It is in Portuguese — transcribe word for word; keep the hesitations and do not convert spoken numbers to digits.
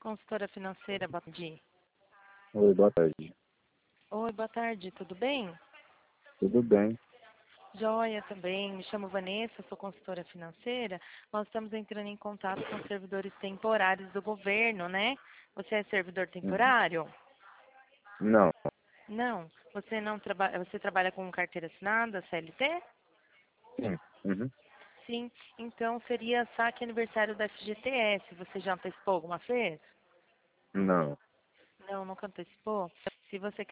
Consultora financeira, boa tarde. Oi, boa tarde. Oi, boa tarde, tudo bem? Tudo bem? Joia também, me chamo Vanessa, sou consultora financeira. Nós estamos entrando em contato com servidores temporários do governo, né? Você é servidor Uhum. temporário? Não, Não. Você não trabalha, você trabalha com carteira assinada, C L T? sim. Uhum. Sim. Então seria saque aniversário da F G T S. Você já antecipou alguma vez? Não. Não, nunca antecipou. Se você